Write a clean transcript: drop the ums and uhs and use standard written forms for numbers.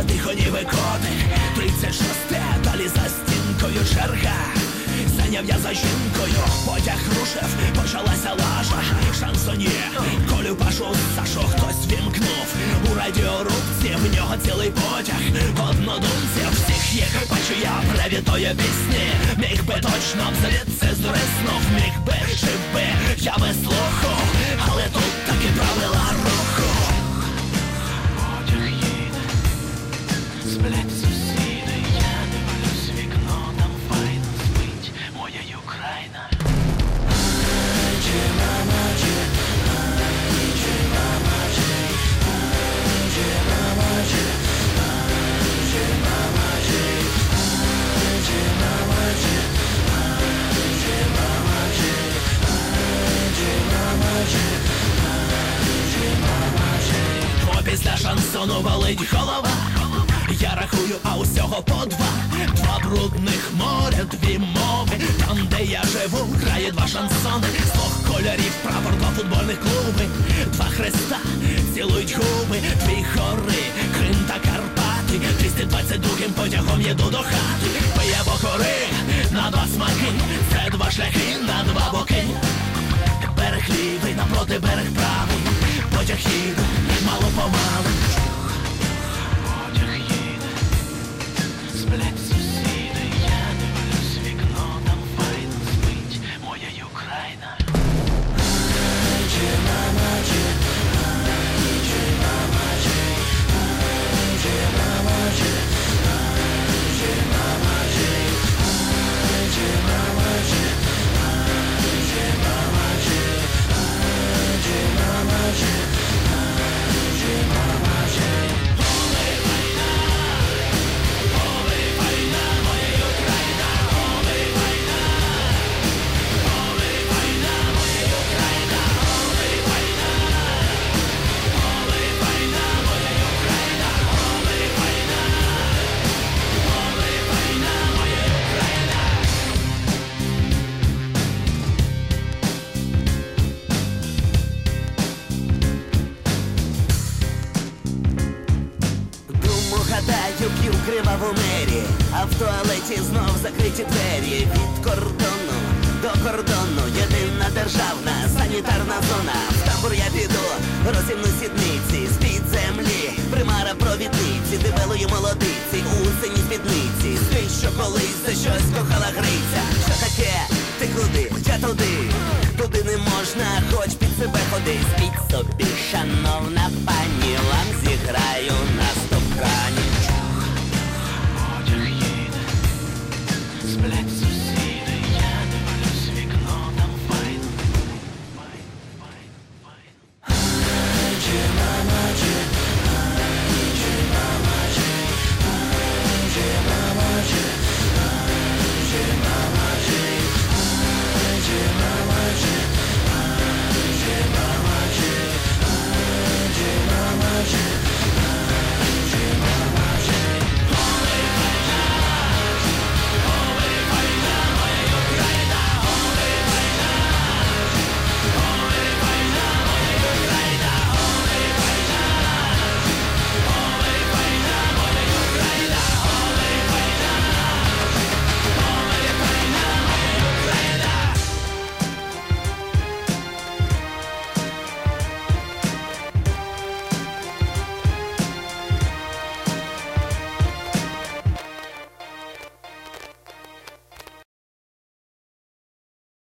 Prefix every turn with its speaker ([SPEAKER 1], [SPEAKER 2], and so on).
[SPEAKER 1] тихо ніби котик. 36-те, далі за стінкою черга. Зайняв я за жінкою, потяг рушив, почалася лажа. Шансоньє, Колю, Пашу, Сашу хтось вімкнув. У радіорубці в нього цілий потяг. Однодумців всіх їх бачу я привід тої пісні. Міг би точно б звідси здриснув, міг би, жив би я без слуху, але тут таки правила руху.
[SPEAKER 2] Потяг їде, сплять сусіди, я дивлюсь в вікно, там файно спить моя Україна.
[SPEAKER 1] Після шансону болить голова. Я рахую, а усього по два. Два брудних моря, дві мови. Там, де я живу, грає два шансони. З двох кольорів прапор, два футбольних клуби. Два хреста цілують губи. Дві гори, Крим та Карпати. 222-м потягом їду до хати. Пиє бокори на два смаки. Це два шляхи на два боки. Берег лівий, напроти берег правий. Потяг їде, мало-помалу.
[SPEAKER 2] Потяг їде, сплять сусіди, я дивлюсь в вікно, там файно спить моя Україна.
[SPEAKER 3] Гадаю, п'ю криваву мері, а в туалеті знов закриті двері. Від кордону до кордону, єдина державна санітарна зона. В табор я піду, розімну сідниці, з-під землі, примара провідниці, дебелої молодиці, у синій спідниці. Скажи, що колись за щось кохала Гриця. Що таке? Ти куди? Я туди. Туди не можна, хоч під себе ходи. Спіть собі, шановна пані.